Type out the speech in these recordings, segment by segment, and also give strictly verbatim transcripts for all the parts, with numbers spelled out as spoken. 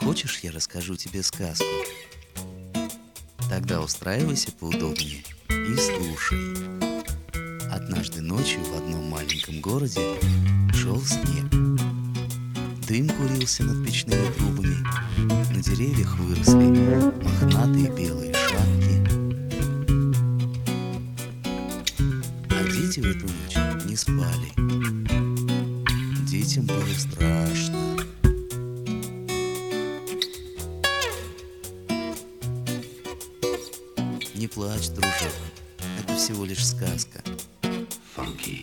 Хочешь, я расскажу тебе сказку? Тогда устраивайся поудобнее и слушай. Однажды ночью в одном маленьком городе шел снег. Дым курился над печными трубами, на деревьях выросли мохнатые белые шапки. А дети в эту ночь не спали. Детям было страшно. Не плачь, дружок, это всего лишь сказка. Funky.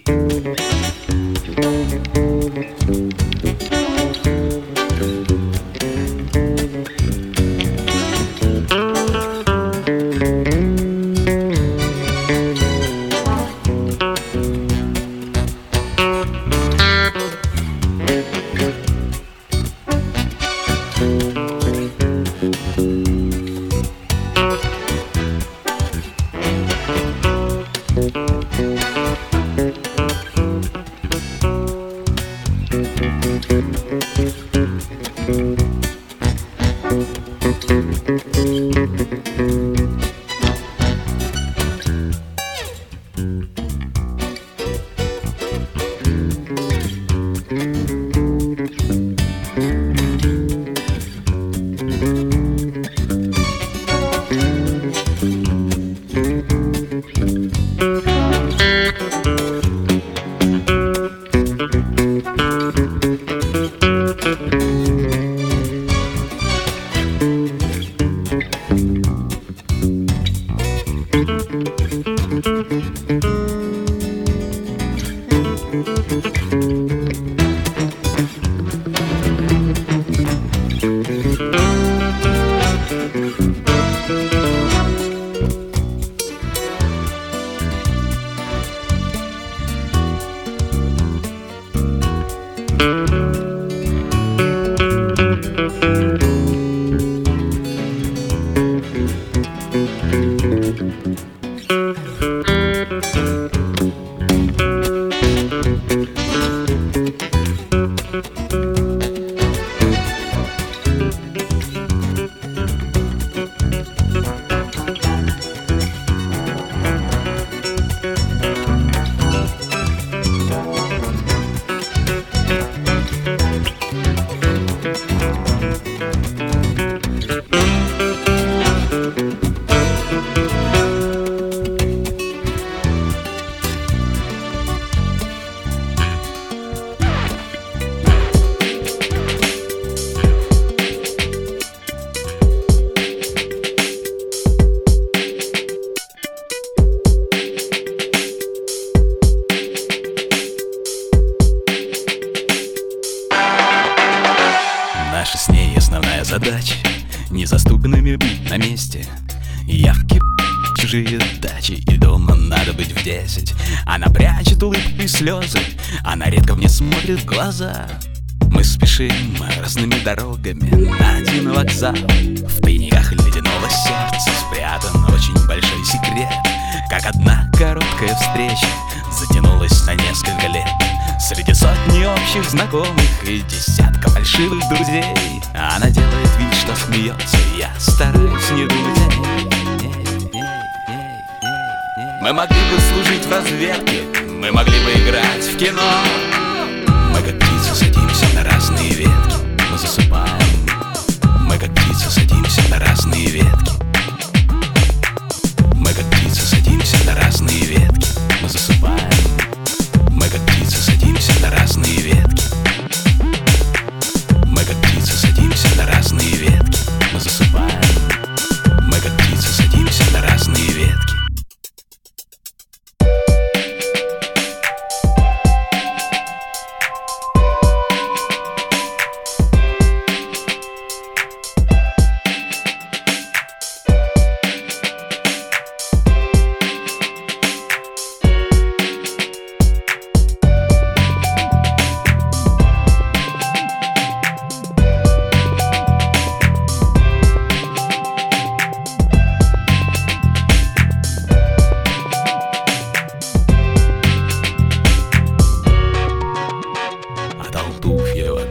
Наша с ней основная задача незаступными быть на месте. Явки, чужие дачи, и дома надо быть в десять. Она прячет улыбку и слезы, она редко мне смотрит в глаза. Мы спешим разными дорогами на один вокзал. В тайниках ледяного сердца спрятан очень большой секрет. Как одна короткая встреча затянулась на несколько лет. Среди сотни общих знакомых и десятка фальшивых друзей она делает вид, что смеется, и я стараюсь не думать о ней. Мы могли бы служить в разведке, мы могли бы играть в кино. Мы как птицы садимся на разные ветки, мы засыпаем. Мы как птицы садимся на разные ветки. Мы как птицы садимся на разные ветки, мы засыпаем. Мы как птицы садимся на разные ветки. Мы как птицы садимся на разные ветки, мы засыпаем. Мы как птицы садимся на разные ветки.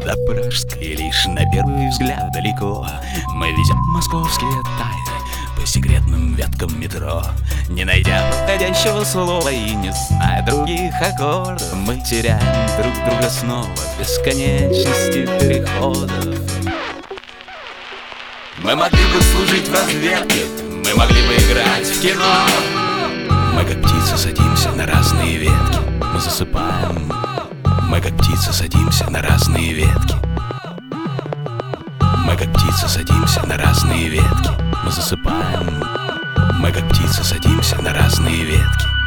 до Пражской лишь на первый взгляд далеко. Мы везем московские тайны по секретным веткам метро, не найдя подходящего слова и не зная других аккордов. Мы теряем друг друга снова в бесконечности переходов. Мы могли бы служить в разведке, мы могли бы играть в кино. Мы как птицы садимся на разные ветки, мы засыпаем. Мы как птицы садимся на разные ветки. Мы как птицы садимся на разные ветки, мы засыпаем. Мы как птицы садимся на разные ветки.